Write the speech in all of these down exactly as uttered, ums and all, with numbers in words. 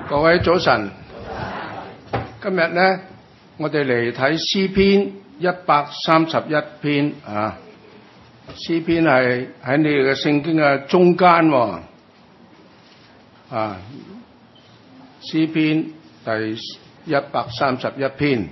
各位早晨，今日呢，我哋嚟睇詩篇一百三十一篇啊。詩篇係喺你哋嘅聖經嘅中間喎，啊，詩篇第一百三十一篇。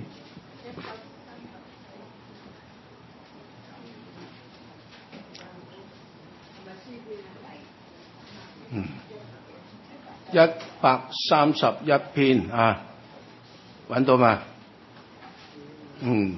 嗯，一百三十一篇啊，揾到嘛？嗯，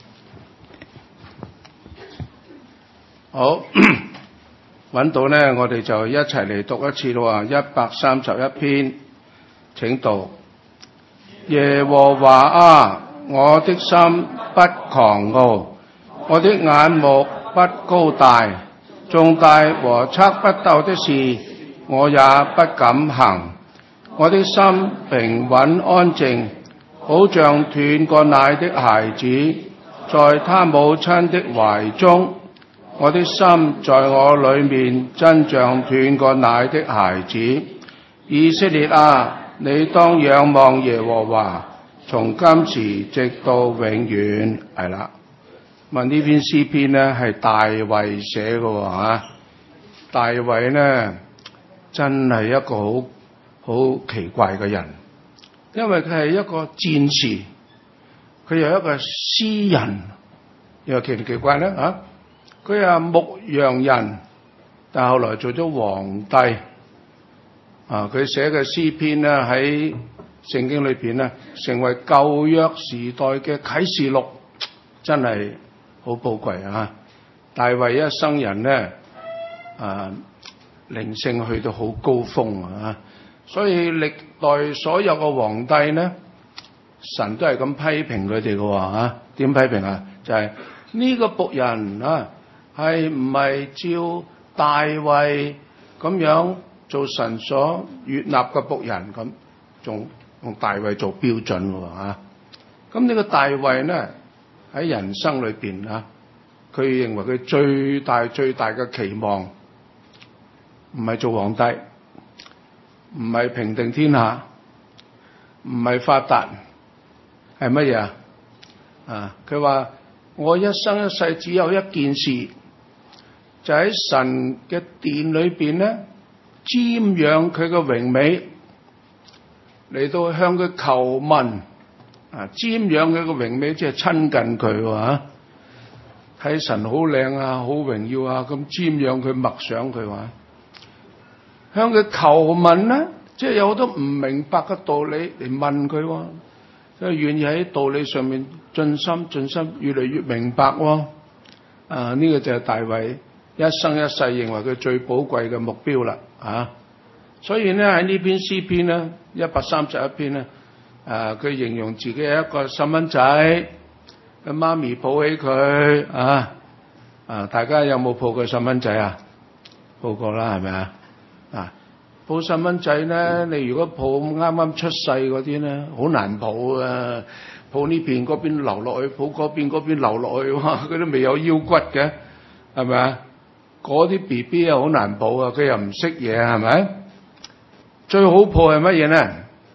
好，揾到呢，我哋就一齊嚟讀一次咯。一百三十一篇，請讀。耶和華啊，我的心不狂傲，我的眼目不高大，重大和測不透的事，我也不敢行。我的心平穩安靜，好像斷過奶的孩子，在他母親的懷中。我的心在我裏面，真像斷過奶的孩子。以色列啊，你當仰望耶和華，從今時直到永遠。係啦，問呢篇詩篇呢係大衛寫嘅喎嚇。大衛呢真係一個好好奇怪嘅人，因為佢係一個戰士，佢又一個詩人，又奇唔奇怪呢？嚇？佢係牧羊人，但後來做咗皇帝。啊，佢寫嘅詩篇咧喺聖經裏邊咧，成為舊約時代嘅啟示錄，真係好寶貴啊！大衛一生人咧，啊，靈性去到好高峰啊！所以歷代所有嘅皇帝咧，神都係咁批評佢哋嘅喎啊！點批評啊？就係、是、呢個僕人啊，係唔係照大衛咁樣做神所悅納嘅僕人咁，仲用大衛做標準喎啊！咁呢個大衛咧喺人生裏邊啊，佢認為佢最大最大嘅期望唔係做皇帝，唔係平定天下，唔係發達，係乜嘢啊？啊！佢話我一生一世只有一件事，就喺神嘅殿裏邊咧，瞻仰佢嘅榮美，嚟到向佢求問啊！瞻仰佢嘅榮美，即係親近佢喎，睇神好靚啊，好榮耀啊，咁瞻仰佢，默想佢話，向佢求問咧，即係有好多唔明白嘅道理嚟問佢喎，即係願意喺道理上面盡心盡心，越嚟越明白喎。啊！呢個就係大衛一生一世認為佢最寶貴嘅目標啦，啊！所以咧喺呢篇詩篇咧，一百三十一篇咧，啊，佢形容自己係一個細蚊仔，佢媽咪抱起佢，啊啊！大家有冇抱過細蚊仔啊？抱過啦，係咪啊？啊，抱細蚊仔咧，你如果抱啱啱出世嗰啲咧，好難抱啊！抱呢邊嗰邊流落去，抱嗰邊嗰邊流落去，哇！佢都未有腰骨嘅，係咪啊？嗰啲 B B 啊，好難抱啊，佢又唔識嘢，係咪？最好抱係乜嘢呢？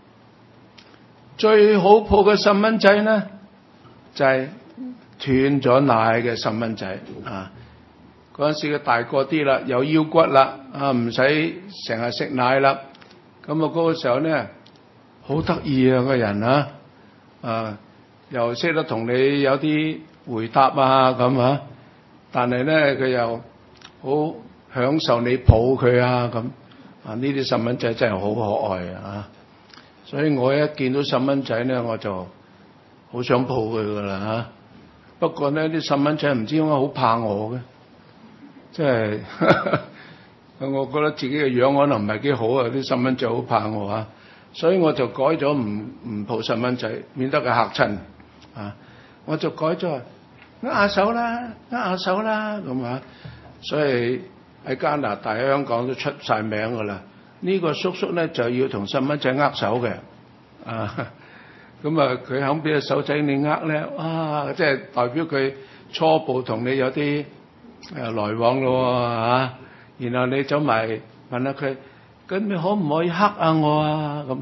最好抱嘅細蚊仔呢，就係斷咗奶嘅細蚊仔啊！嗰陣時佢大個啲啦，有腰骨啦，啊，唔使成日食奶啦。咁啊，嗰個時候呢，好得意啊，個人啊，啊，又識得同你有啲回答啊咁啊，但係咧佢又好享受你抱佢啊咁啊！呢啲細蚊仔真係好可愛啊！所以我一見到細蚊仔咧，我就好想抱佢噶啦嚇。不過咧，啲細蚊仔唔知點解好怕我嘅，即係我覺得自己嘅樣可能唔係幾好啊！啲細蚊仔好怕我啊，所以我就改咗唔唔抱細蚊仔，免得佢嚇親啊！我就改咗握下手啦，握下手啦咁啊！所以喺加拿大、香港都出晒名噶啦。呢個叔叔咧就要同細蚊仔握手嘅啊！咁啊，佢肯俾隻手仔你握咧，哇！即係代表佢初步同你有啲誒來往咯嚇。然後你走埋問下佢，咁你可唔可以黑下我啊？咁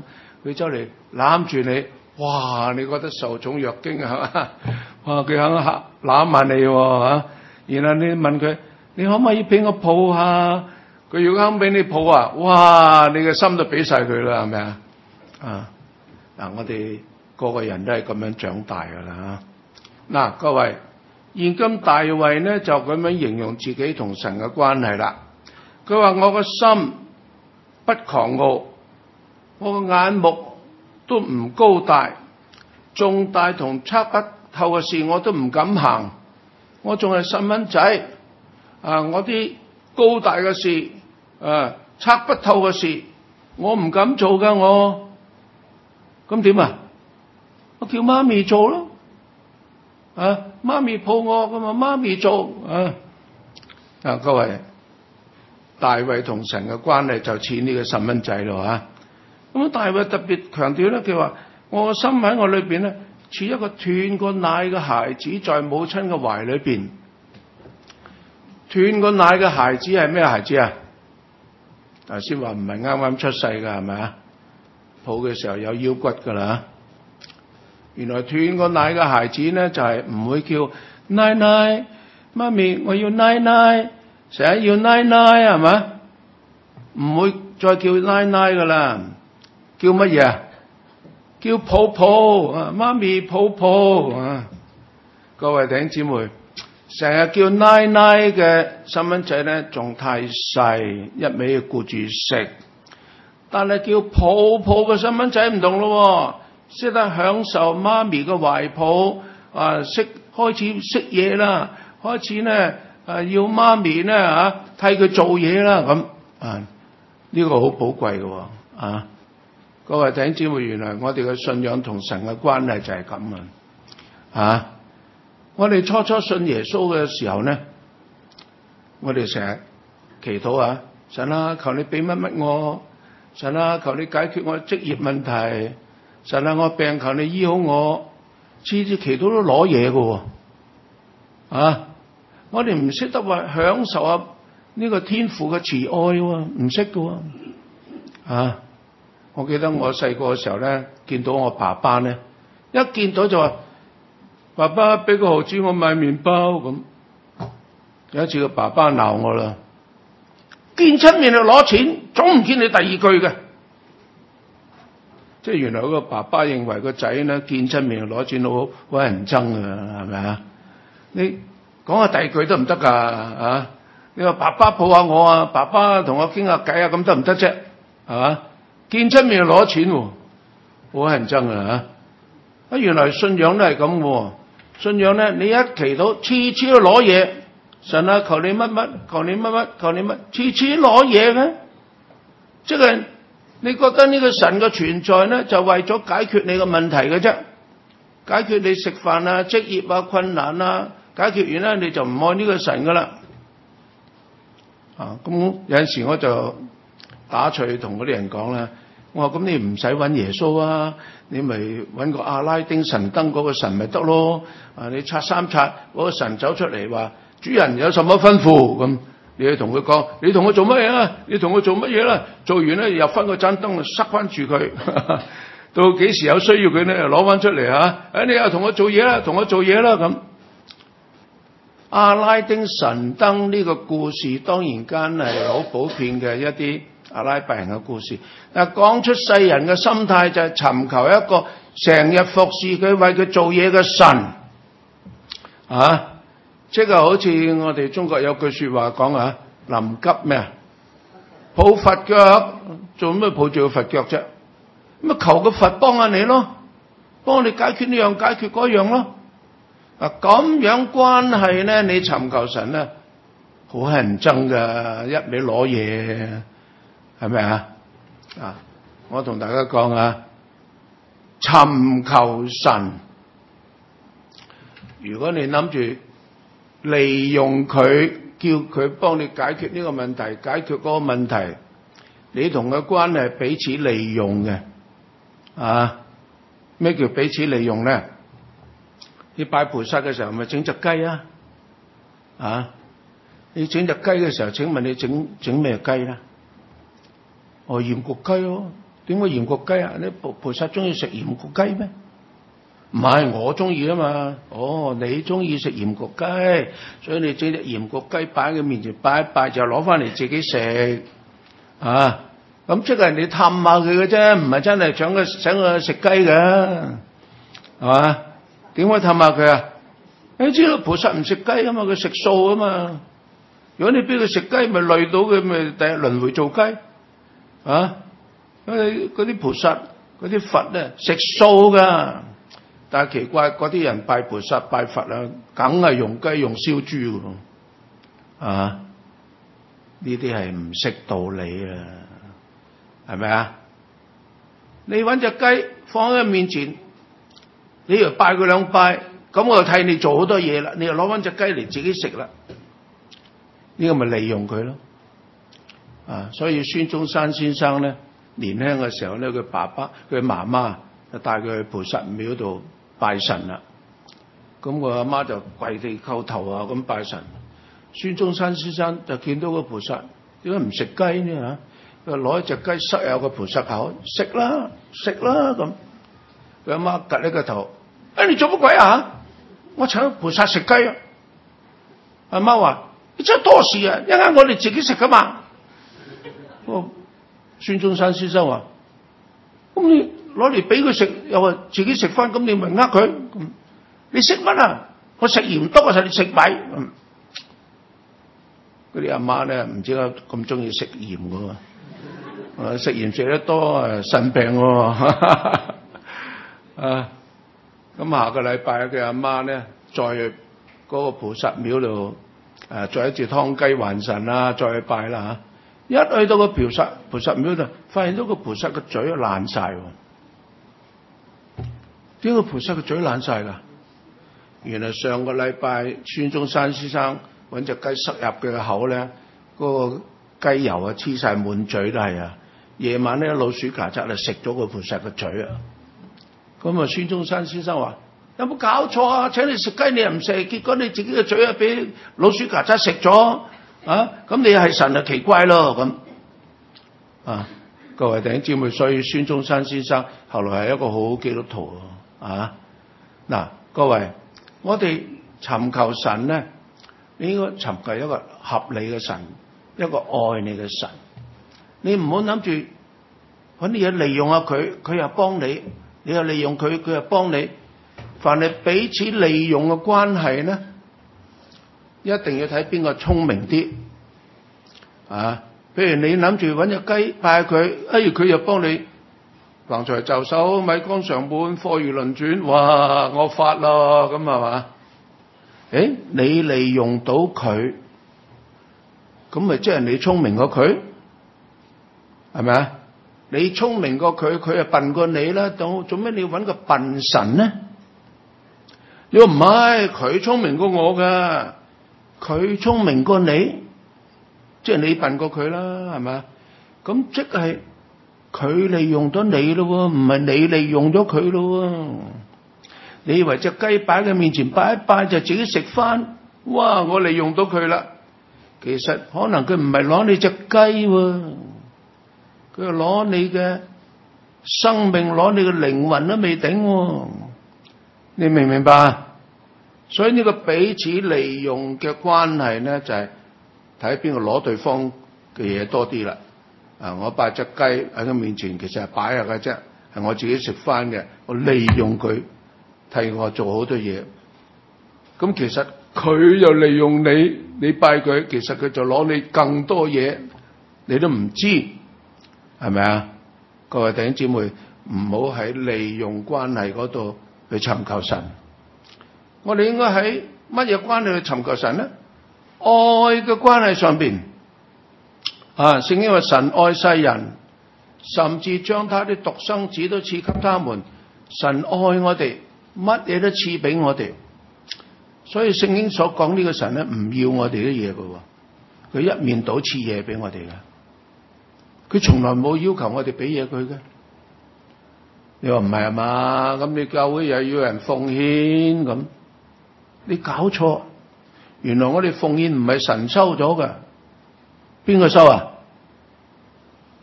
佢走嚟攬住你，哇！你覺得受寵若驚係嘛？哇！佢肯攬下你喎嚇，然後你問佢：你可唔可以俾我抱下？佢如果肯俾你抱啊，哇！你嘅心都俾晒佢啦，係咪啊？啊！嗱，我哋個個人都係咁樣長大噶啦。嗱，各位，現今大衛呢就咁樣形容自己同神嘅關係啦。佢話：我個心不狂傲，我個眼目都唔高大，重大同測不透嘅事我都唔敢行。我仲係細蚊仔啊！我啲高大嘅事啊，測不透嘅事，我唔敢做噶。我咁點啊？我叫媽咪做咯。啊，媽咪抱我咁啊，媽咪做啊。啊，各位，大衛同神嘅關係就似呢個細蚊仔咯吓。咁大衛特別強調咧，佢話我個心喺我裏邊咧，似一個斷過奶嘅孩子在母親嘅懷裏邊。斷過奶嘅孩子係咩孩子啊？頭先話唔係啱啱出世噶係咪啊？抱嘅時候有腰骨噶啦。原來斷過奶嘅孩子咧，就係、是、唔會叫奶奶，媽咪我要奶奶，成日要奶奶係咪？唔會再叫奶奶噶啦，叫乜嘢啊？叫抱抱啊，媽咪抱抱啊！各位弟兄姊妹，成日叫奶奶嘅細蚊仔咧，仲太細，一味顧住食。但係叫抱抱嘅細蚊仔唔同咯，識得享受媽咪嘅懷抱，啊，識開始識嘢啦，開始咧啊要媽咪咧啊替佢做嘢啦咁啊，呢個好寶貴嘅啊！各位弟兄姊妹，原來我哋嘅信仰同神嘅關係就係咁啊！啊，我哋初初信耶穌嘅時候咧，我哋成日祈禱啊，神啊，求你俾乜乜我。神啊，求你解決我職業問題。神啊，我病求你醫好我。次次祈禱都攞嘢嘅，啊！我哋唔識得話享受下呢個天父嘅慈愛，唔識嘅。啊！我記得我細個嘅時候咧，見到我爸爸咧，一見到就話：爸爸俾個毫子我買麵包咁。有一次個爸爸鬧我啦。見親面就攞錢，總唔見你第二句嘅，即係原來嗰個爸爸認為個仔咧見親面就攞錢好好人憎啊，係咪啊？你講下第二句都唔得噶啊！你話爸爸抱下我啊，爸爸同我傾下偈啊，咁得唔得啫？係嘛？見親面就攞錢，好人憎啊！啊，原來信仰都係咁嘅，信仰咧你一祈禱，次次都攞嘢。神啊，求你乜乜，求你乜乜，求你乜，次次攞嘢嘅，即係你覺得呢個神嘅存在咧，就為咗解決你個問題嘅啫，解決你食飯啊、職業啊、困難啊，解決完咧你就唔愛呢個神噶啦。啊，咁有陣時我就打趣同嗰啲人講啦，我話咁你唔使揾耶穌啊，你咪揾個阿拉丁神燈嗰個神咪得咯。啊，你拆三拆嗰、嗰個神走出嚟話。主人有什麼吩咐咁？你去同佢講，你同我做乜嘢啊？你同我做乜嘢啦？做完咧入翻個盞燈，塞翻住佢。到幾時有需要佢咧，又攞翻出嚟嚇。誒，你又同我做嘢啦，同我做嘢啦咁。阿拉丁神燈呢個故事，當然間係好普遍嘅一啲阿拉伯人嘅故事。但係講出世人嘅心態就係尋求一個成日服侍佢、為佢做嘢嘅神啊！即係好似我哋中國有句說話講啊，臨急咩啊？抱佛腳，做咩抱住個佛腳啫？咁啊求個佛幫下你咯，幫你解決呢樣解決嗰樣咯。啊咁樣關係咧，你尋求神咧，好乞人憎噶，一味攞嘢，係咪啊？啊，我同大家講啊，尋求神，如果你諗住利用佢，叫佢幫你解決呢個問題，解決嗰個問題，你同佢關係係彼此利用嘅，啊？咩叫彼此利用咧？你拜菩薩嘅時候咪整隻雞啊？啊？你整隻雞嘅時候，請問你整整咩雞咧？我鹽焗雞咯， 點解鹽焗雞啊？你菩菩薩中意食鹽焗雞咩？唔係我中意啊嘛。哦，你中意食鹽焗雞，所以你整隻鹽焗雞擺喺佢面前拜一拜，就攞翻嚟自己食啊。咁即係你氹下佢嘅啫，唔係真係想佢想佢食雞嘅，係嘛？點解氹下佢啊？你知道菩薩唔食雞啊嘛，佢食素啊嘛。如果你俾佢食雞，咪累到佢，咪第日輪迴做雞啊！因為嗰啲菩薩、嗰啲佛咧食素噶，但係奇怪，嗰啲人拜菩薩、拜佛啊，梗係用雞、用燒豬噶，啊！呢啲係唔識道理啊，係咪啊？你搵隻雞放喺佢面前，你又拜佢兩拜，咁我就替你做好多嘢啦，你又攞翻隻雞嚟自己食啦。呢個咪利用佢咯，啊！所以孫中山先生咧年輕嘅時候咧，佢爸爸佢媽媽就帶佢去菩薩廟度拜神啦。咁我阿媽就跪地叩頭啊咁拜神。孫中山先生就見到個菩薩，點解唔食雞呢嚇？佢攞一隻雞塞入個菩薩口，食啦食啦咁。佢阿媽趌呢個頭，哎你做乜鬼啊？我請菩薩食雞啊！阿媽話。你真係多事啊！一陣我哋自己食噶嘛。哦，孫中山先生話：咁你攞嚟俾佢食，又話自己食翻，咁你咪呃佢？你食乜啊？我食鹽多，我實你食米。嗰啲阿媽咧，唔知解咁中意食鹽噶喎。啊，食鹽食得多啊，腎病喎。啊，咁下個禮拜嘅阿媽咧，再嗰個菩薩廟度。誒，再一次湯雞還神啦，再去拜啦嚇！一去到個菩薩菩薩廟度，發現到個菩薩個嘴爛晒喎。點解個菩薩個嘴爛晒㗎？原來上個禮拜孫中山先生揾隻雞塞入佢嘅口咧，嗰個雞油啊黐晒滿嘴都係啊！夜晚咧老鼠曱甴就食咗個菩薩個嘴啊！咁啊，孫中山先生話。有冇搞錯啊？請你食雞你又唔食，結果你自己嘅嘴啊俾老鼠曱甴食咗啊！咁你係神啊，奇怪咯咁啊！各位弟兄姊妹，所以孫中山先生後來係一個好好基督徒啊！嗱，各位，我哋尋求神咧，你應該尋求一個合理嘅神，一個愛你嘅神。你唔好諗住揾啲嘢利用下佢，佢又幫你；你又利用佢，佢又幫你。凡係彼此利用嘅關係咧，一定要睇邊個聰明啲啊！譬如你諗住揾隻雞拜佢，哎佢又幫你橫財就手、米缸常滿、貨如輪轉，哇！我發咯咁係嘛？誒，你利用到佢，咁咪即係你聰明過佢，係咪啊？你聰明過佢，佢又笨過你啦，做做咩你要揾個笨神呢？你話唔係，佢聰明過我噶，佢聰明過你，即係你笨過佢啦，係咪？咁即係佢利用咗你咯，唔係你利用咗佢咯。你以為隻雞擺喺佢面前拜一拜就自己食翻？哇！我利用到佢啦，其實可能佢唔係攞你隻雞，佢係攞你嘅生命，攞你嘅靈魂都未頂。你明唔明白？所以呢個彼此利用嘅關係咧，就係睇邊個攞對方嘅嘢多啲啦。啊，我擺隻雞喺佢面前，其實係擺下嘅啫，係我自己食翻嘅。我利用佢替我做好多嘢。咁其實佢又利用你，你拜佢，其實佢就攞你更多嘢，你都唔知，係咪啊？各位弟兄姊妹，唔好喺利用關係嗰度去尋求神。我哋應該喺乜嘢關係去尋求神呢？愛嘅關係上邊啊，聖經話神愛世人，甚至將他的獨生子都賜給他們。神愛我哋，乜嘢都賜俾我哋。所以聖經所講呢個神咧，唔要我哋啲嘢嘅，佢一面倒賜嘢俾我哋嘅，佢從來冇要求我哋俾嘢佢嘅。你話唔係啊嘛？咁你教會又要人奉獻咁？你搞錯，原來我哋奉獻唔係神收咗㗎，邊個收啊？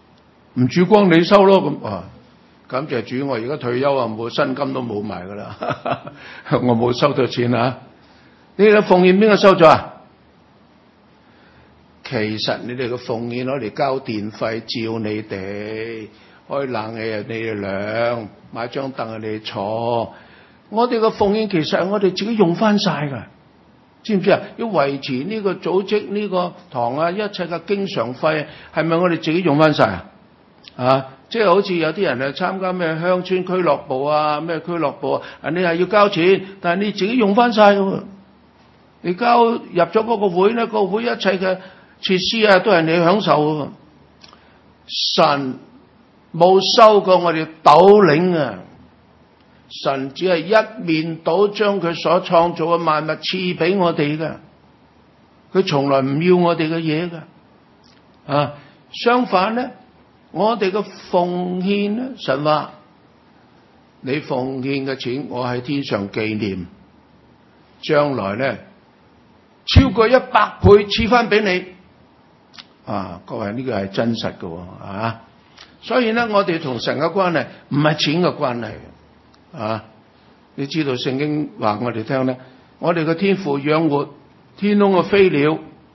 唔主光你收咯咁啊！感謝主，我而家退休啊，冇薪金都冇埋噶啦，我冇收到錢啊！你哋嘅奉獻邊個收咗啊？其實你哋嘅奉獻攞嚟交電費，照你哋開冷氣啊，你哋涼，買張凳啊，你哋坐。我哋嘅奉獻其實係我哋自己用翻晒噶，知唔知啊？要維持呢個組織呢、呢個堂啊，一切嘅經常費係咪我哋自己用翻晒啊？啊！即係好似有啲人啊參加咩鄉村俱樂部啊，咩俱樂部啊，你係要交錢，但係你自己用翻晒噶。你交入咗嗰個會咧，嗰個會一切嘅設施啊，都係你享受噶。神冇收過我哋斗零啊！神只係一面倒將佢所創造嘅萬物賜俾我哋噶，佢從來唔要我哋嘅嘢噶。啊，相反咧。我哋嘅奉獻咧，神話你奉獻嘅錢，我喺天上紀念，將來咧超過一百倍賜翻俾你。啊，各位呢個係真實嘅，啊，所以咧我哋同神嘅關係唔係錢嘅關係，啊，你知道聖經話我哋聽咧，我哋嘅天父養活天空嘅飛鳥，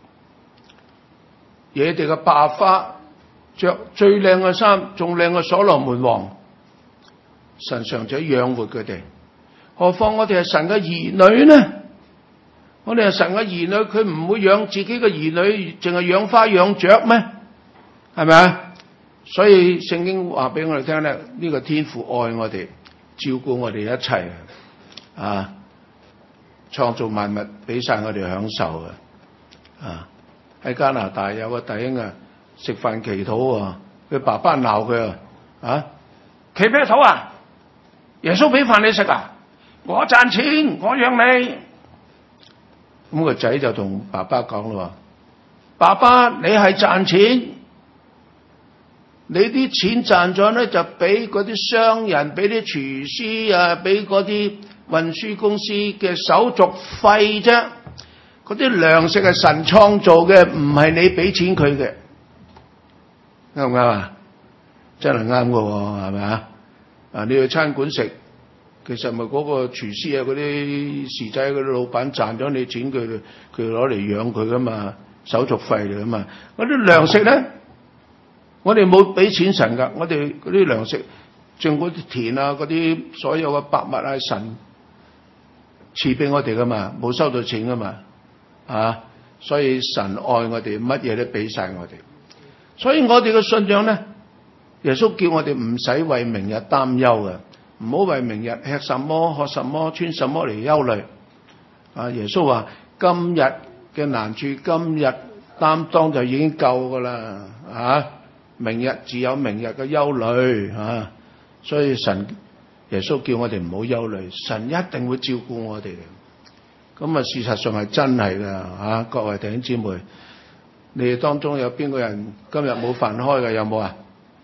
野地嘅百花。着最靚嘅衫，仲靚嘅所羅門王，神常在養活佢哋。何況我哋係神嘅兒女呢？我哋係神嘅兒女，佢唔會養自己嘅兒女，淨係養花養雀咩？係咪啊？所以聖經話俾我哋聽咧，呢、這個天父愛我哋，照顧我哋一切啊，創造萬物俾晒我哋享受嘅。啊，喺加拿大有個弟兄啊。食飯祈禱啊！佢爸爸鬧佢啊！啊，祈咩禱啊？耶穌俾飯你食啊？我賺錢，我養你。咁個仔就同爸爸講啦：爸爸，你係賺錢，你啲錢賺咗咧就俾嗰啲商人，俾啲廚師啊，俾嗰啲運輸公司嘅手續費啫。嗰啲糧食係神創造嘅，唔係你俾錢佢嘅。啱唔啱啊？真係啱㗎喎，係咪啊？啊，你去餐館食，其實咪嗰個廚師啊，嗰啲侍仔嗰啲老闆賺咗你錢，佢佢攞嚟養佢噶嘛，手續費嚟噶嘛。嗰啲糧食咧，我哋冇俾錢神噶，我哋嗰啲糧食，種嗰啲田啊，嗰啲所有嘅百物啊，神賜俾我哋噶嘛，冇收到錢噶嘛，啊，所以神愛我哋，乜嘢都俾晒我哋。所以我哋嘅信仰咧，耶穌叫我哋唔使為明日擔憂嘅，唔好為明日吃什麼、喝什麼、穿什麼嚟憂慮。啊，耶穌話今日嘅難處，今日擔當就已經夠噶啦。啊，明日自有明日嘅憂慮。啊，所以神耶穌叫我哋唔好憂慮，神一定會照顧我哋嘅。咁啊，事實上係真係噶。啊，各位弟兄姊妹。你哋當中有邊個人今日冇飯開嘅？有冇啊？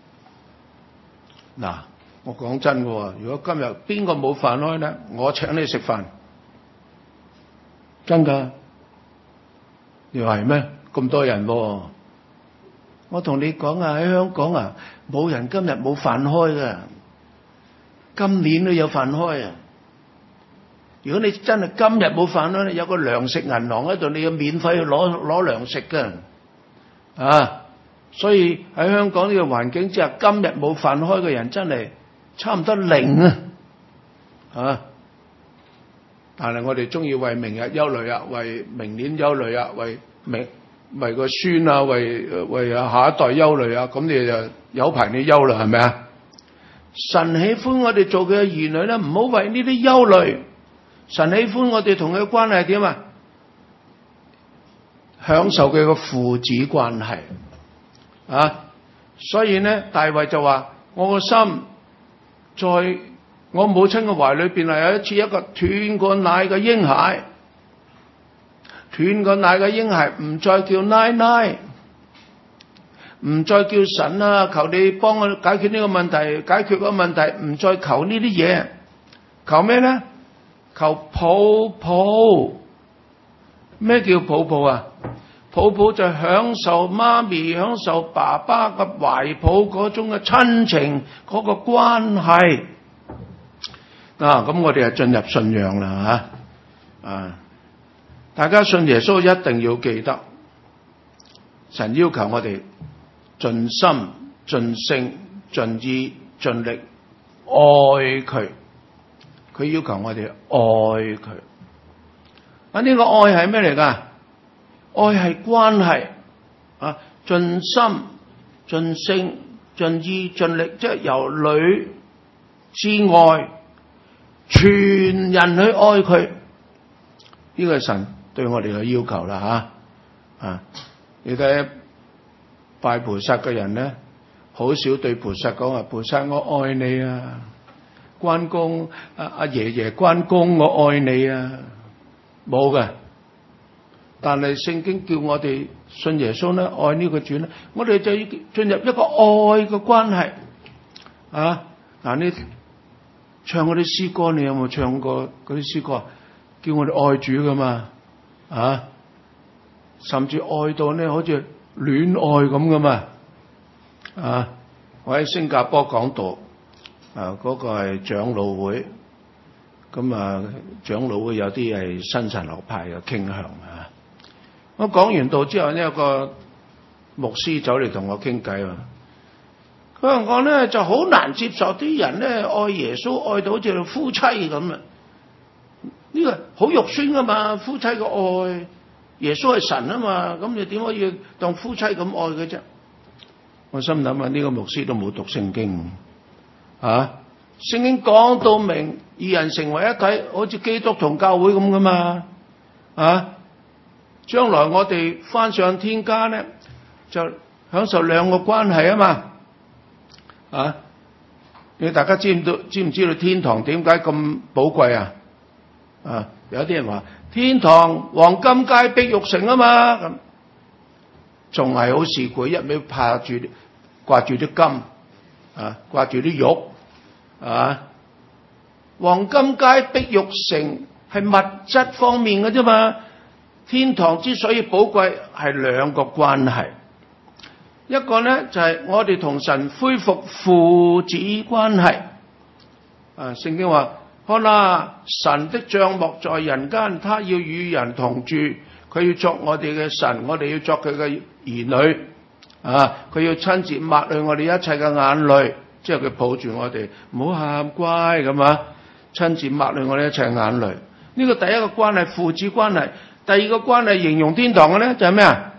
嗱，我講真嘅，如果今日邊個冇飯開咧，我請你食飯，真噶？你話係咩？咁多人喎，我同你講啊，喺香港啊，冇人今日冇飯開嘅，今年都有飯開啊！如果你真係今日冇飯開咧，有個糧食銀行喺度，你要免費去攞攞糧食嘅。啊，所以喺香港呢個環境之下，今日冇飯開嘅人真係差唔多零啊！啊，但係我哋中意為明日憂慮啊，為明年憂慮啊，為明為個孫啊，為為啊下一代憂慮啊，咁你就有排你憂啦，係咪啊？神喜歡我哋做佢嘅兒女咧，唔好為呢啲憂慮。神喜歡我哋同佢嘅關係點啊？享受佢個父子關係啊，所以咧，大衛就話：我個心在我母親嘅懷裏邊係有一次一個斷過奶嘅嬰孩，斷過奶嘅嬰孩唔再叫奶奶，唔再叫神啊，求你幫我解決呢個問題，解決個問題，唔再求呢啲嘢，求咩咧？求抱抱。咩叫抱抱啊？ 抱抱就享受媽咪、享受爸爸嘅懷抱嗰種嘅親情嗰個關係。啊，咁我哋係進入信仰啦吓，啊，大家信耶穌一定要記得，神要求我哋盡心、盡性、盡意、盡力愛佢，佢要求我哋愛佢。啊，呢個愛係咩嚟㗎？愛係關係啊，盡心、盡性、盡意、盡力，即係由裏至外，全人去愛佢。呢個係神對我哋嘅要求啦吓啊！你睇拜菩薩嘅人咧，好少對菩薩講話，菩薩我愛你啊，關公阿阿爺爺關公我愛你啊，冇嘅。但係聖經叫我哋信耶穌咧，愛呢個主咧，我哋就要進入一個愛嘅關係啊！嗱，你唱嗰啲詩歌，你有冇唱過嗰啲詩歌？叫我哋愛主噶嘛啊！甚至愛到咧，好似戀愛咁噶嘛啊！我喺新加坡講道啊，嗰個係長老會，咁啊長老會有啲係新神學派嘅傾向啊。我講完道之後呢，有個牧師走嚟同我傾偈啊。佢話我咧就好難接受啲人咧愛耶穌愛到好似夫妻咁啊！呢個好肉酸噶嘛，夫妻嘅愛，耶穌係神啊嘛，咁你點可以當夫妻咁愛嘅啫？我心諗啊，呢個牧師都冇讀聖經啊！聖經講到明，二人成為一體，好似基督同教會咁噶嘛啊！將來我哋返上天家咧，就享受兩個關係啊嘛啊！你大家知唔知知唔知道天堂點解咁寶貴啊？啊！有啲人話天堂黃金街碧玉城啊嘛，咁仲係好市儈，一味怕住掛住啲金啊，掛住啲玉啊！黃金街碧玉城係物質方面嘅啫嘛。天堂之所以寶貴，係兩個關係，一個咧就係、是、我哋同神恢復父子關係。啊，聖經話：看哪，神的帳幕在人間，他要與人同住，佢要作我哋嘅神，我哋要作佢嘅兒女。啊，佢要親自抹去我哋一切嘅眼淚，即係佢抱住我哋，唔好喊，乖咁啊，親自抹去我哋一切眼淚。呢、這個第一個關係，父子關係。第二個關係形容天堂嘅咧就係咩啊？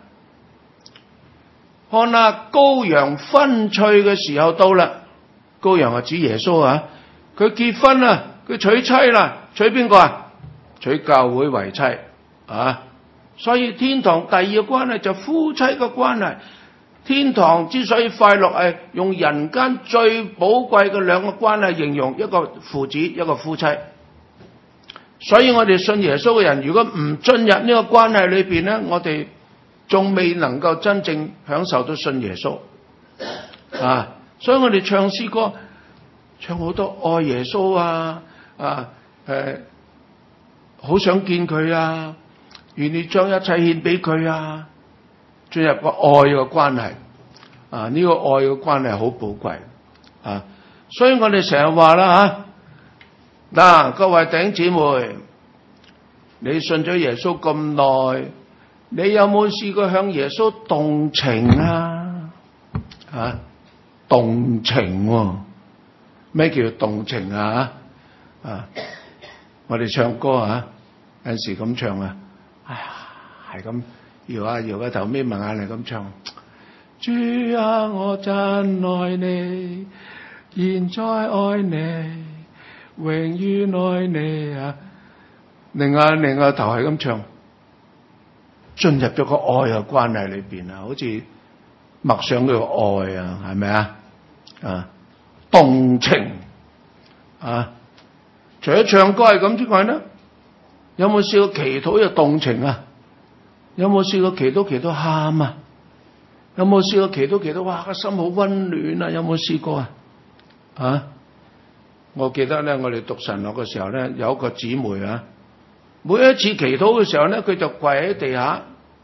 看哪，羔羊婚娶嘅時候到啦，羔羊係指耶穌啊，佢結婚啦，佢娶妻啦，娶邊個啊？娶教會為妻啊！所以天堂第二個關係就夫妻嘅關係。天堂之所以快樂，係用人間最寶貴嘅兩個關係形容，一個父子，一個夫妻。所以我哋信耶穌嘅人，如果唔進入呢個關係裏邊咧，我哋仲未能夠真正享受到信耶穌啊！所以我哋唱詩歌，唱好多愛耶穌啊，啊誒，好想見佢啊，願意將一切獻俾佢啊，進入個愛嘅關係啊！呢個愛嘅關係好寶貴啊！所以我哋成日話啦吓。嗱、啊，各位弟兄姊妹，你信咗耶穌咁耐，你有冇試過向耶穌動情啊？啊，動情喎、啊，咩叫動情啊？啊，我哋唱歌啊，有陣時咁唱啊，哎呀，係咁搖下搖下頭，眯埋眼嚟咁唱。主啊，我真愛你，現在愛你。永遠愛你啊！擰下擰下頭係咁唱，進入咗個愛嘅關係裏邊啊，好似默想佢個愛啊，係咪啊？啊，動情啊！除咗唱歌係咁之外咧，有冇試過祈禱又動情啊？有冇試過祈禱祈禱喊啊？有冇試過祈禱祈禱哇個心好溫暖啊？有冇試過啊？啊！我記得咧，我哋讀神學嘅時候咧，有一個姊妹啊，每一次祈禱嘅時候咧，佢就跪喺地下，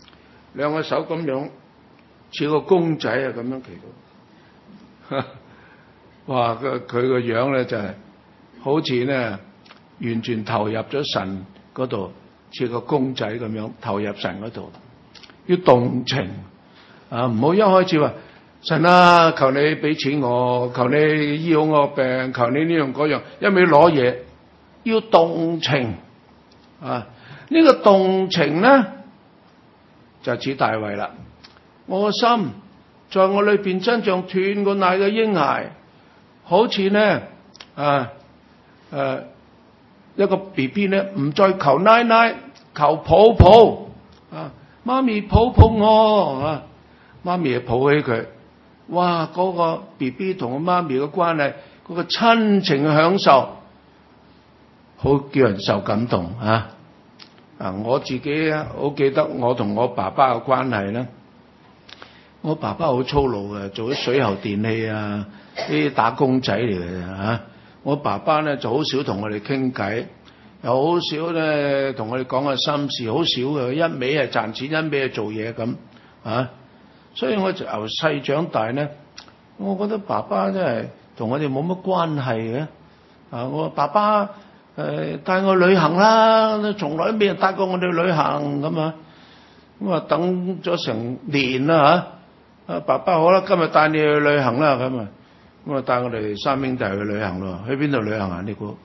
兩個手咁樣，似個公仔啊咁樣祈禱。哇！佢佢個樣咧就係、是、好似咧完全投入咗神嗰度，似個公仔咁樣投入神嗰度。要動情啊！唔好一開始話神啊，求你俾錢我，求你醫好我病，求你呢樣嗰樣，一味攞嘢。要動情啊！呢、這個動情咧就似大衛啦。我個心在我裏邊真像斷過奶嘅嬰孩，好似咧啊誒、啊、一個 B B 咧唔再求奶奶，求抱抱啊！媽咪抱抱我啊！媽咪就抱起佢，哇！嗰、那個 B B 同個媽咪嘅關係，嗰、那個親情嘅享受，好叫人受感動啊！啊，我自己好記得我同我爸爸嘅關係咧。我爸爸好粗魯嘅，做啲水喉電器啊，啲打工仔嚟嘅嚇。我爸爸咧就好少同我哋傾偈，又好少咧同我哋講個心事，好少嘅，一味係賺錢，一味係做嘢咁啊。所以我就由細長大咧，我覺得爸爸真係同我哋冇乜關係嘅。啊，我爸爸誒、呃、帶我旅行啦，從來都未人帶過我哋旅行咁啊。咁啊等咗成年啦嚇，啊爸爸好啦，今日帶你去旅行啦咁啊，咁啊帶我哋三兄弟去旅行咯。去邊度旅行啊？你估？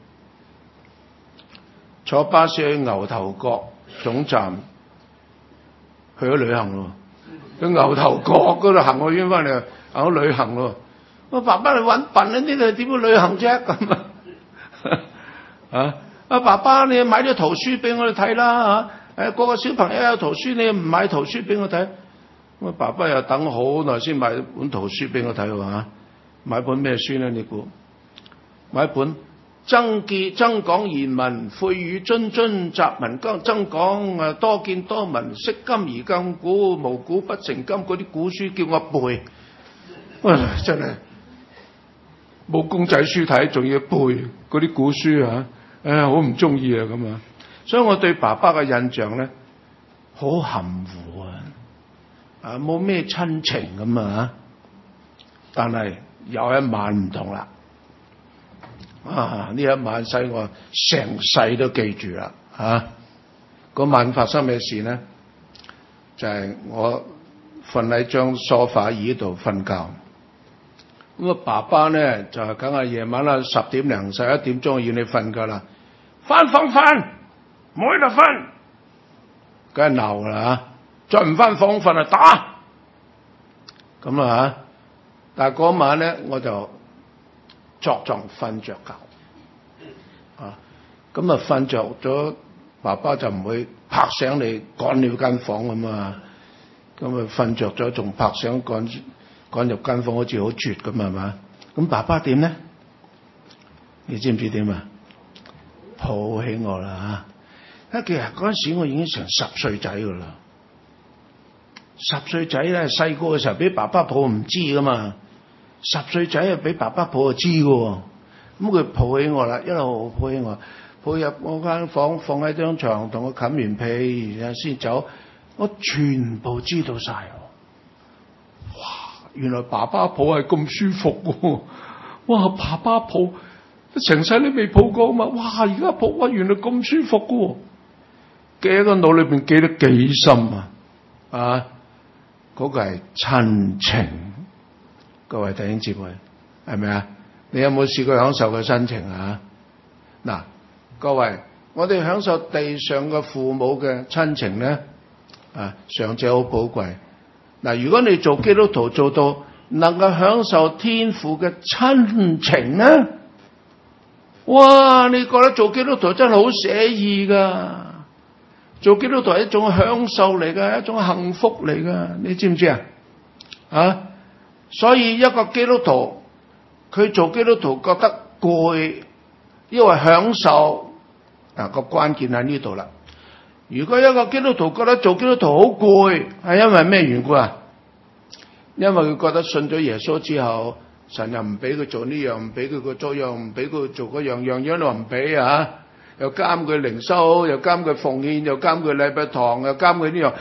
坐巴士去牛頭角總站，去咗旅行咯。去牛頭角嗰度行個圈翻嚟，行咗旅行咯。我爸爸你揾笨啊！呢度點樣旅行啫咁啊？啊！阿爸爸你買啲圖書俾我哋睇啦嚇！誒個個小朋友有圖書，你唔買圖書俾我睇？我爸爸又等好耐先買本圖書俾我睇喎嚇！買本咩書咧？你估？買本增結增廣言文，誨語諄諄習文綱，增廣誒多見多聞，識今而今古，無古不成今嗰啲古書叫我背。唉，真係冇公仔書睇，仲要背嗰啲古書嚇！唉，好唔中意啊咁啊！所以我對爸爸嘅印象咧，好含糊啊，啊冇咩親情咁啊！但係有一晚唔同啦，啊呢一晚使我成世都記住啦！啊，嗰晚發生咩事咧？就係、是、我瞓喺張梳化椅度瞓覺。咁啊，爸爸咧就係梗係夜晚啦，十點零十一點鐘要你瞓噶啦，翻房瞓，唔好喺度瞓，梗係鬧啦嚇！再唔翻房瞓啊打！咁啊嚇！但係嗰晚咧我就作狀瞓着覺，啊咁啊瞓着咗，爸爸就唔會拍醒你趕你間房咁啊，咁啊瞓着咗仲拍醒趕趕入間房好似好絕咁係嘛？咁爸爸點咧？你知唔知點啊？抱起我啦嚇！其實嗰陣時我已經成十歲仔噶啦，十歲仔咧細個嘅時候俾爸爸抱唔知噶嘛，十歲仔啊俾爸爸抱就知噶喎。咁佢抱起我啦，一路抱起我，抱入我間房，放喺張床，同我冚完被，然後先走。我全部知道晒。哇！原來爸爸抱係咁舒服喎！哇！爸爸抱成世都未抱過嘛！哇！而家抱哇，原來咁舒服嘅，記喺個腦裏邊記得幾深啊！啊，嗰個係親情，各位弟兄姊妹，係咪啊？你有冇試過享受嘅親情啊？嗱，各位，我哋享受地上嘅父母嘅親情咧，啊，上者好寶貴。嗱，如果你做基督徒做到能夠享受天父嘅親情咧，哇！你覺得做基督徒真係好寫意噶，做基督徒係一種享受嚟噶，一種幸福嚟噶，你知唔知啊？啊！所以一個基督徒，佢做基督徒覺得攰，因為享受，嗱個關鍵喺呢度啦。如果一個基督徒覺得做基督徒好攰，係因為咩緣故啊？因為佢覺得信咗耶穌之後，神又唔俾佢做呢樣，唔俾佢個作樣，唔俾佢做嗰樣，樣樣都唔俾啊！又監佢靈修，又監佢奉獻，又監佢禮拜堂，又監佢呢樣。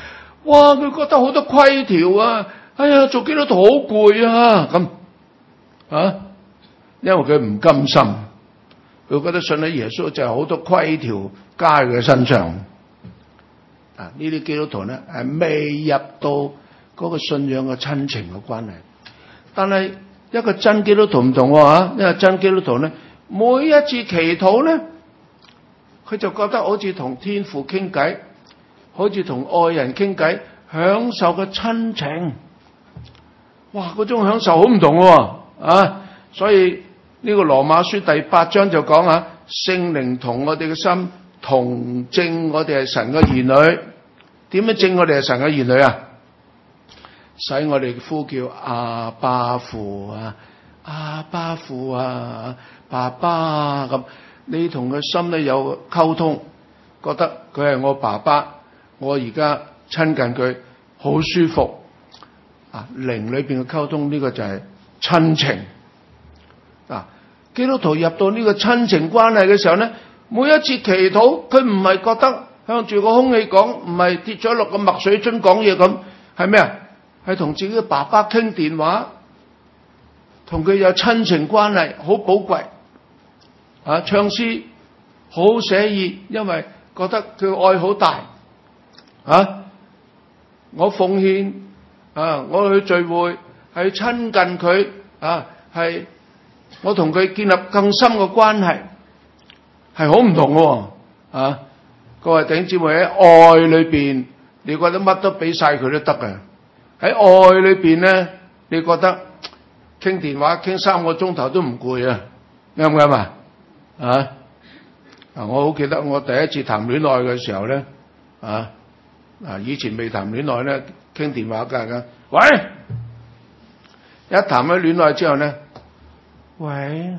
哇！佢覺得好多規條啊，哎呀，做基督徒好攰啊，咁啊，因為佢唔甘心，佢覺得信咗耶穌就係好多規條加喺佢身上。啊，呢啲基督徒咧係未入到嗰個信仰嘅親情嘅關係，但係一個真基督徒唔同喎，因為真基督徒咧，每一次祈禱咧，佢就覺得好似同天父傾偈，好似同愛人傾偈，享受嘅親情。哇！嗰種享受好唔同喎，啊！所以呢個羅馬書第八章就講啊，聖靈同我哋嘅心同證我哋係神嘅兒女。點樣證我哋係神嘅兒女啊？使我哋呼叫阿爸父啊，阿爸父啊，爸爸咁。你同佢心咧有溝通，覺得佢係我爸爸，我而家親近佢好舒服啊！靈裏邊嘅溝通，呢個就係親情啊！基督徒入到呢個親情關係嘅時候咧，每一次祈禱，佢唔係覺得向住個空氣講，唔係跌咗落個墨水樽講嘢咁，係咩啊？係同自己嘅爸爸傾電話，同佢有親情關係，好寶貴啊！唱詩好寫意，因為覺得佢嘅愛好大啊！我奉獻啊，我去聚會係親近佢啊，係我同佢建立更深嘅關係，係好唔同嘅啊！各位弟兄姊妹，喺愛裏邊，你覺得乜都俾晒佢都得嘅。喺愛裏邊咧，你覺得傾電話傾三個鐘頭都唔攰啊？啱唔啱啊？啊！啊！我好記得我第一次談戀愛嘅時候咧，啊啊！以前未談戀愛咧，傾電話㗎㗎。喂！一談咗戀愛之後咧，喂，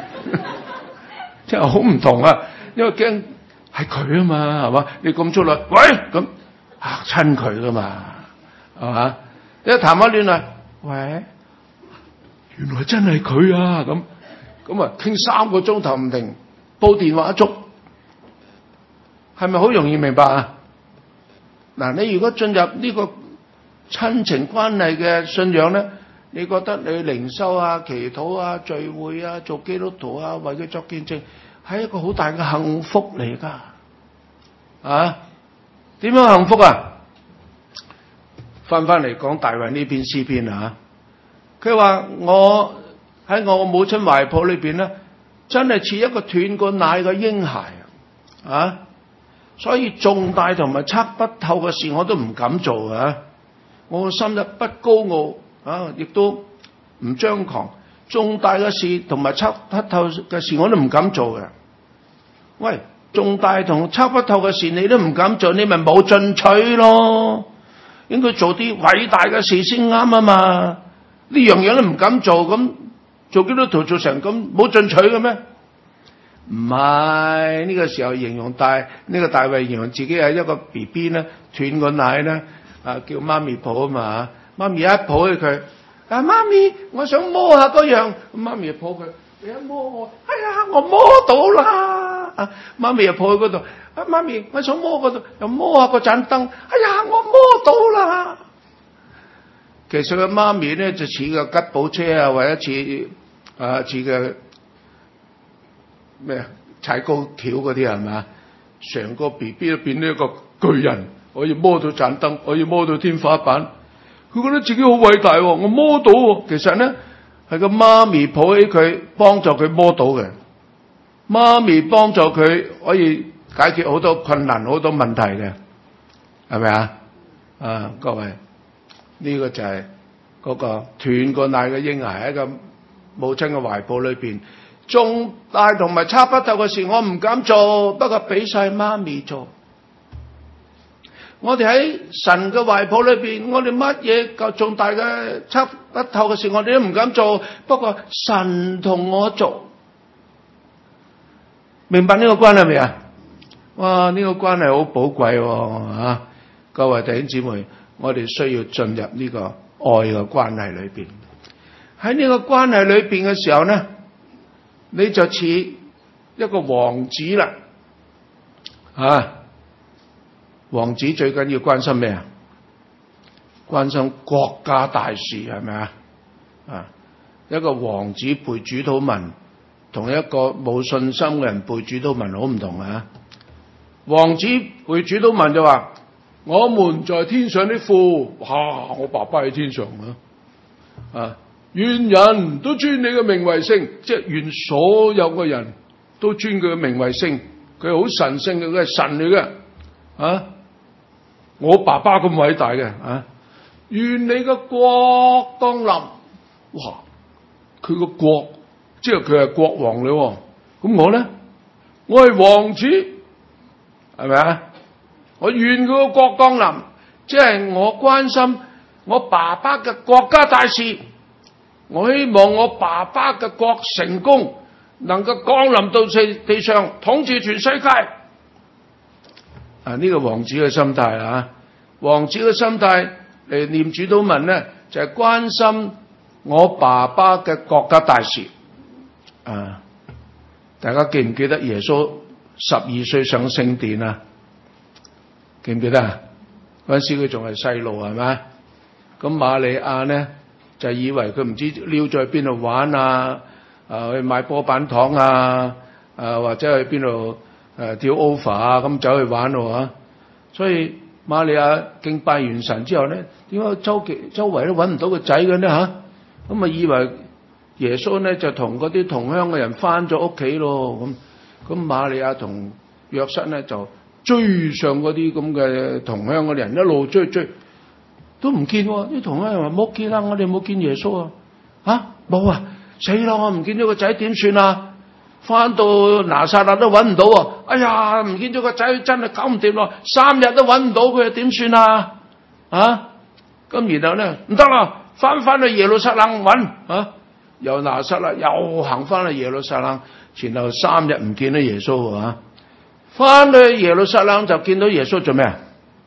真係好唔同啊！因為驚係佢啊嘛，係嘛？你咁粗魯，喂咁嚇親佢噶嘛，係嘛？一談咗戀愛，喂，原來真係佢啊！咁咁啊，傾三個鐘頭唔停，煲電話粥，係咪好容易明白啊？嗱，你如果進入呢個親情關係嘅信仰咧，你覺得你靈修啊、祈禱啊、聚會啊、做基督徒啊、為佢作見證，係一個好大嘅幸福嚟噶。啊，點樣幸福啊？翻翻嚟講大衛呢篇詩篇啊，佢話我喺我母親懷抱裏邊咧，真係似一個斷過奶嘅嬰孩啊！所以重大同埋測不透嘅事我都唔敢做啊！我個心咧不高傲啊，亦都唔張狂。重大嘅事同埋測不透嘅事我都唔敢做嘅。喂，重大同測不透嘅事你都唔敢做，你咪冇進取咯。應該做啲偉大嘅事先啱啊嘛！呢樣嘢都唔敢做，咁做基督徒做成咁冇進取嘅咩？唔係，呢個時候形容大呢、呢個大衛形容自己係一個 B B 咧，斷個奶咧，啊叫媽咪抱啊嘛，媽咪一抱起佢，啊媽咪我想摸下嗰樣，媽咪又抱佢，你一摸我，哎呀我摸到啦，啊媽咪又抱去嗰度，啊媽咪我想摸嗰度，又摸下個盞燈，哎呀我摸到啦。其實個媽咪咧就似個吉普車啊，或者似啊似嘅。咩啊？踩高蹺嗰啲係嘛？成個 B B 都變咗一個巨人，可以摸到盞燈，可以摸到天花板。佢覺得自己好偉大喎，我摸到喎。其實咧係個媽咪抱起佢，幫助佢摸到嘅。媽咪幫助佢可以解決好多困難、好多問題嘅，係咪啊？啊，各位，呢、這個就係嗰個斷過奶嘅嬰孩喺個母親嘅懷抱裏邊。重大同埋測不透嘅事我唔敢做，不過俾晒媽咪做。我哋喺神嘅懷抱裏邊，我哋乜嘢夠重大嘅測不透嘅事我哋都唔敢做，不過神同我做。明白呢個關係未啊？哇，呢個關係好寶貴喎啊！各位弟兄姊妹，我哋需要進入呢個愛嘅關係裏邊。喺呢個關係裏邊嘅時候呢，你就似一個王子啦，啊！王子最緊要關心咩啊？ 關心國家大事，係咪啊？啊，一個王子背主禱文，同一個冇信心嘅人背主禱文好唔同啊！王子背主禱文就話：我們在天上的父，哇！我爸爸喺天上啊！啊，願人都尊你嘅名為聖，即係願所有嘅人都尊佢嘅名為聖。佢係好神聖嘅，佢係神嚟嘅啊！我爸爸咁偉大嘅啊！願你嘅國降臨，哇！佢個國，即係佢係國王嚟，咁我咧，我係王子，係咪啊？我願佢個國降臨，即係我關心我爸爸嘅國家大事，我希望我爸爸嘅國成功，能夠降臨到世地上，統治全世界。啊，呢個王子嘅心態啊，王子嘅心態嚟念主禱文咧，就係關心我爸爸嘅國家大事。啊，大家記唔記得耶穌十二歲上聖殿啊？記唔記得啊？嗰陣時佢仲係細路，係咪？咁瑪利亞咧就以為佢唔知溜咗去邊度玩啊，啊去買波板糖啊，啊或者去邊度誒跳 over 啊，咁走去玩咯嚇。所以瑪利亞敬拜完神之後咧，點解周極周圍都揾唔到個仔嘅咧嚇？咁啊以為耶穌咧就同嗰啲同鄉嘅人翻咗屋企咯，咁咁瑪利亞同約瑟咧就追上嗰啲咁嘅同鄉嘅人，一路追追都唔見喎。啲同鄉人話冇見啦，我哋冇見耶穌啊！嚇冇啊！死啦！我唔見咗個仔點算啊？翻到拿撒勒都揾唔到喎！哎呀，唔見咗個仔真係搞唔掂咯！三日都揾唔到佢，點算啊？啊！咁然後咧唔得啦，翻翻去耶路撒冷揾啊！由拿撒勒又行翻去耶路撒冷，前後三日唔見到耶穌啊！翻去耶路撒冷就見到耶穌做咩啊？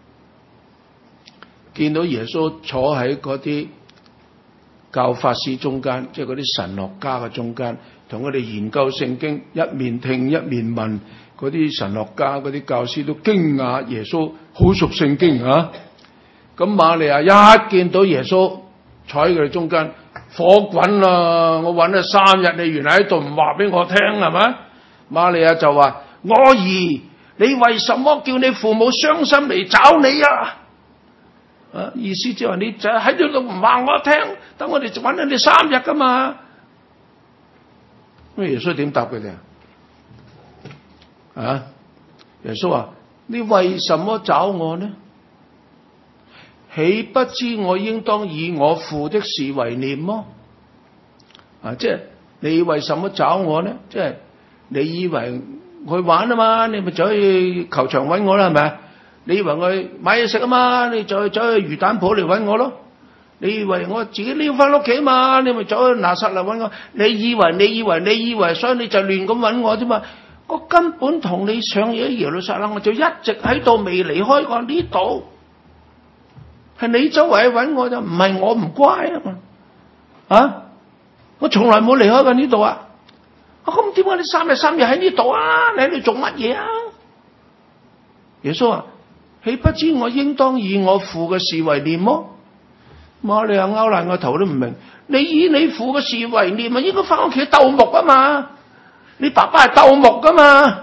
見到耶穌坐喺嗰啲教法師中間，即係嗰啲神學家嘅中間，同佢哋研究聖經，一面聽一面問。嗰啲神學家、嗰啲教師都驚訝耶穌好熟聖經啊！咁瑪利亞一見到耶穌坐喺佢哋中間，火滾啦！我揾咗三日，你原來喺度唔話俾我聽，係咪？瑪利亞就話：我兒，你為什麼叫你父母傷心嚟找你啊？啊，意思即係話你就喺度唔話我聽，等我哋揾咗你三日噶嘛？咁耶穌點答佢哋啊？啊，耶穌話：你為什麼找我呢？豈不知我應當以我父的事為念麼？啊，即係你為什麼找我呢？即係你以為去玩啊嘛，你咪走去球場揾我啦，係咪啊？你以為我去買嘢食啊嘛，你就去走去魚蛋鋪嚟揾我咯。你以為我自己撩翻屋企啊嘛，你咪走去拿撒勒揾我。你以為你以為你以為，所以你就亂咁揾我啫嘛。我根本同你上咗耶路撒冷，我就一直喺度未離開過呢度。係你周圍去揾我就，唔係我唔乖啊嘛。啊，我從來冇離開過呢度啊。咁點解你三日三夜喺呢度啊？你喺度做乜嘢啊？耶穌話：豈不知我應當以我父嘅事為念麼？瑪利亞拗爛個頭都唔明。你以你父嘅事為念啊，應該翻屋企鬥木啊嘛。你爸爸係鬥木噶嘛？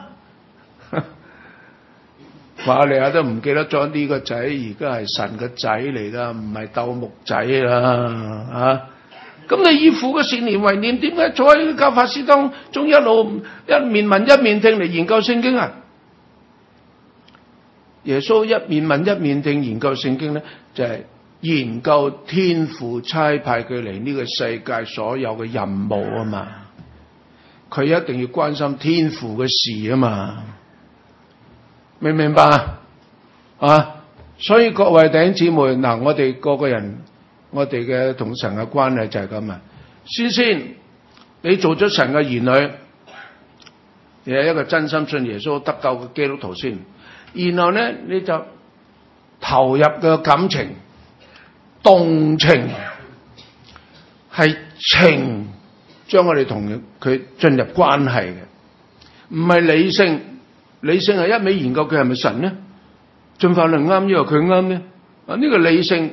瑪利亞都唔記得咗呢個仔，而家係神嘅仔嚟噶，唔係鬥木仔啦啊！咁你以父嘅事念為念，點解坐喺教法師當中一路一面問一面聽嚟研究聖經啊？耶穌一面問一面聽研究聖經咧，就係、是、研究天父差派佢嚟呢個世界所有嘅任務啊嘛。佢一定要關心天父嘅事啊嘛，明唔明白啊？所以各位弟兄姊妹，嗱，我哋個個人，我哋嘅同神嘅關係就係咁啊。先先，你做咗神嘅兒女，你係一個真心信耶穌得救嘅基督徒先，然後咧你就投入嘅感情、動情，係情。將我哋同佢進入關係嘅，唔係理性。理性係一味研究佢係咪神呢？進化論啱，因為佢啱呢？啊，呢個理性，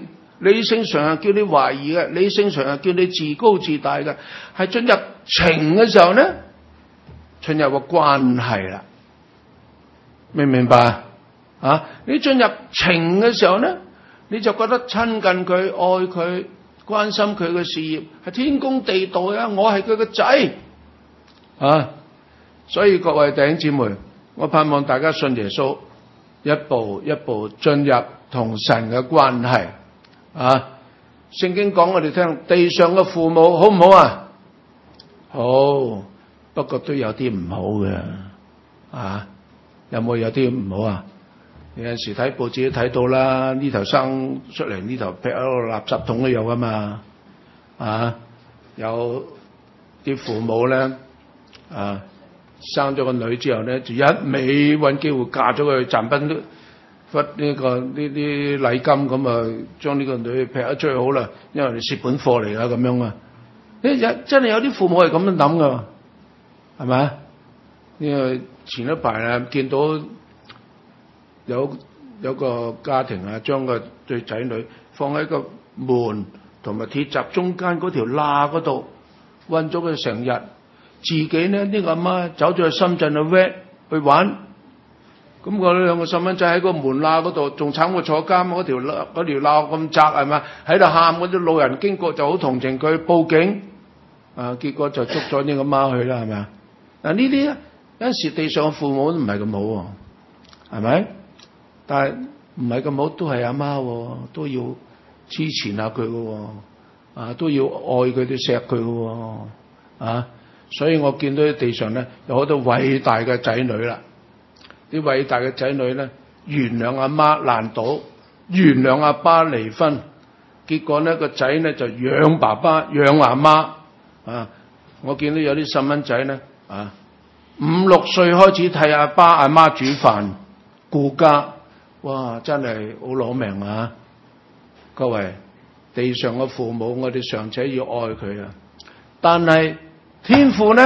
理性上係叫你懷疑嘅，理性上係叫你自高自大嘅，係進入情嘅時候呢，進入個關係啦，明唔明白啊？你進入情嘅時候呢，你就覺得親近佢、愛佢、關心佢嘅事業係天公地道啊！我係佢個仔啊！所以各位弟兄姊妹，我盼望大家信耶穌，一步一步進入同神嘅關係啊！聖經講我哋聽，地上嘅父母好唔好啊？好，不過都有啲唔好嘅啊！有冇有啲唔好啊？有陣時睇報紙都睇到啦，呢頭生出嚟，呢頭劈喺個垃圾桶都有噶嘛啊！有啲父母咧啊，生咗個女之後咧，就一味揾機會嫁咗佢，賺翻啲忽呢個呢啲禮金咁啊，將呢個女劈咗出去好啦，因為你蝕本貨嚟啦咁樣啊！誒，有真係有啲父母係咁樣諗噶，係咪啊？因為前一排啊，見到有有個家庭啊，將個對仔女放喺個門同埋鐵閘中間嗰條罅嗰度，韞咗佢成日。自己呢，呢、呢個阿媽走咗去深圳去 wet 去玩，咁嗰兩個細蚊仔喺個門罅嗰度，仲慘過坐監，嗰條嗰條罅咁窄係咪？喺度喊，嗰啲路人經過就好同情佢，報警，啊，結果就捉咗呢個媽去啦，係咪啊？嗱呢啲咧，有陣時地上嘅父母都唔係咁好，係咪？但係唔係咁好都係阿媽，都要支持下佢嘅，啊都要愛佢哋錫佢嘅，啊，所以我見到啲地上咧有好多偉大嘅仔女啦，啲偉大嘅仔女咧原諒阿媽爛賭，原諒阿爸離婚，結果咧個仔咧就養爸爸養阿媽，啊，我見到有啲細蚊仔咧啊五六歲開始替阿爸阿媽煮飯顧家。哇！真係好攞命啊！各位，地上嘅父母，我哋尚且要愛佢啊，但係天父呢？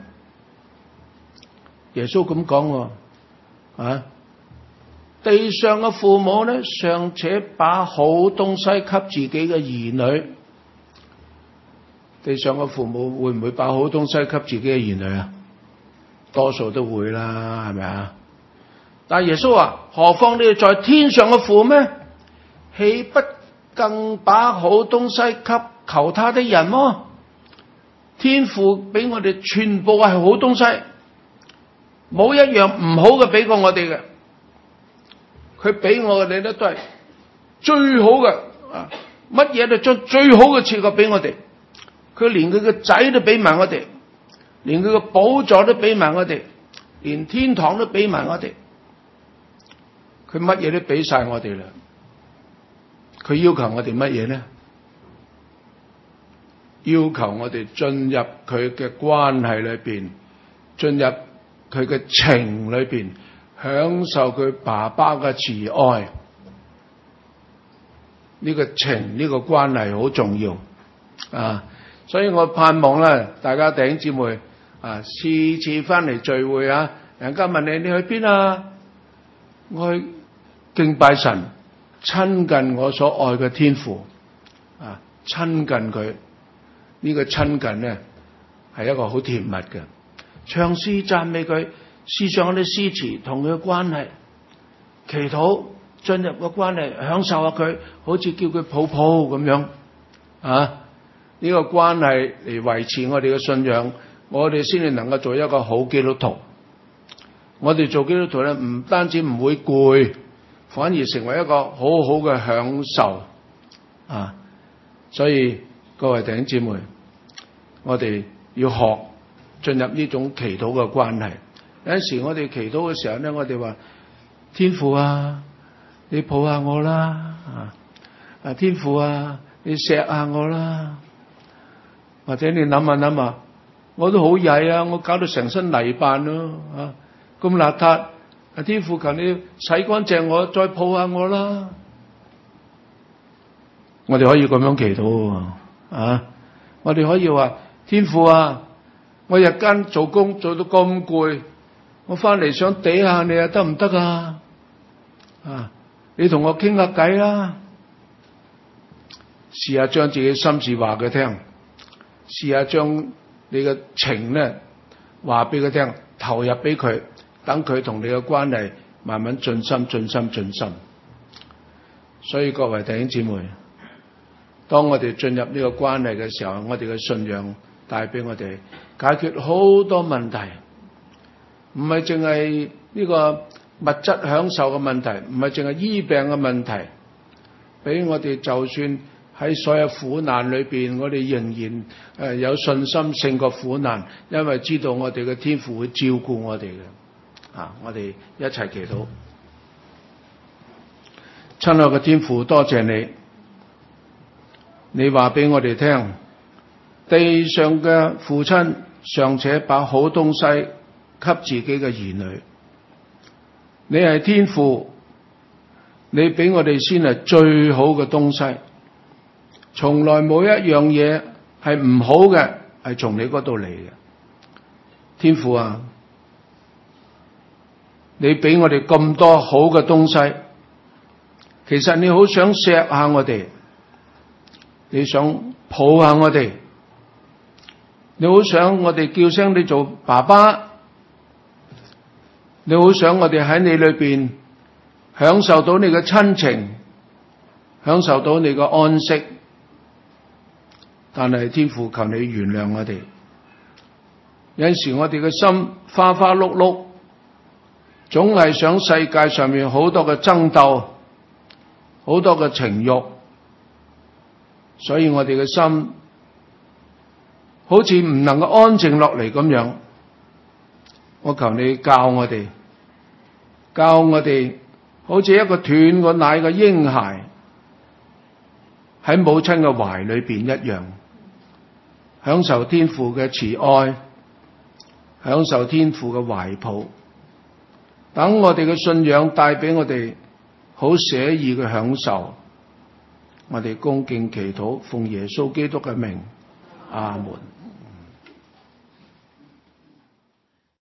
耶穌咁講啊，地上嘅父母呢，尚且把好東西給自己嘅兒女，地上嘅父母會唔會把好東西給自己嘅兒女啊？多數都會啦，係咪啊？但係耶穌話：何況你哋在天上嘅父咩？豈不更把好東西給求他的人麼？天父俾我哋全部係好東西，冇一樣唔好嘅俾過我哋嘅。佢俾我哋咧都係最好嘅，啊，乜嘢都將最好嘅賜過俾我哋。佢連佢個仔都俾埋我哋，連佢個寶座都俾埋我哋，連天堂都俾埋我哋。佢乜嘢都俾晒我哋啦，佢要求我哋乜嘢呢？要求我哋進入佢嘅關係裏邊，進入佢嘅情裏邊，享受佢爸爸嘅慈愛。呢個情，呢個關係好重要啊！所以我盼望咧，大家弟兄姊妹啊，次次翻嚟聚會啊，人家問你你去邊啊？我去敬拜神，親近我所愛嘅天父啊，親近佢。呢個親近咧係一個好甜蜜嘅，唱詩讚美佢，試上我啲詩詞同佢嘅關係，祈禱進入個關係，享受下佢，好似叫佢抱抱咁樣啊！呢個關係嚟維持我哋嘅信仰，我哋先至能夠做一個好基督徒。我哋做基督徒咧，唔單止唔會攰，反而成為一個好好嘅享受啊！所以各位弟兄姊妹，我哋要學進入呢種祈禱嘅關係。有陣時我哋祈禱嘅時候咧，我哋話天父啊，你抱下我啦，啊天父啊，你錫下我啦，或者你諗下諗下，我都好曳啊，我搞到成身泥扮咯，啊咁邋遢，啊天父求你洗乾淨我，再抱下我啦。我哋可以咁樣祈禱啊！我哋可以話天父啊，我日間做工做到咁攰，我翻嚟想嗲下你啊，得唔得啊？啊，你同我傾下偈啦！ 試下將自己心事話佢聽，試下將你嘅情咧話俾佢聽，投入俾佢，等佢同你嘅關係慢慢進深、進深、進深。所以各位弟兄姊妹，當我哋進入呢個關係嘅時候，我哋嘅信仰帶俾我哋解決好多問題，唔係淨係呢個物質享受嘅問題，唔係淨係醫病嘅問題，俾我哋就算喺所有苦難裏邊，我哋仍然誒有信心勝過苦難，因為知道我哋嘅天父會照顧我哋嘅。啊，我哋一齊祈禱。親愛嘅天父，多謝你，你話俾我哋聽，地上嘅父親尚且把好東西給自己嘅兒女，你係天父，你俾我哋先係最好嘅東西，從來冇一樣嘢係唔好嘅，係從你嗰度嚟嘅。天父啊，你俾我哋咁多好嘅東西，其實你好想錫下我哋，你想抱下我哋，你好想我哋叫聲你做爸爸，你好想我哋喺你裏邊享受到你嘅親情，享受到你嘅安息。但係天父，求你原諒我哋，有陣時我哋嘅心花花碌碌，總係想世界上面好多嘅爭鬥，好多嘅情慾，所以我哋嘅心好似唔能夠安靜落嚟咁樣。我求你教我哋，教我哋好似一個斷過奶嘅嬰孩喺母親嘅懷裏邊一樣，享受天父嘅慈愛，享受天父嘅懷抱，等我哋嘅信仰帶俾我哋好寫意嘅享受。我哋恭敬祈禱，奉耶穌基督嘅名，阿門。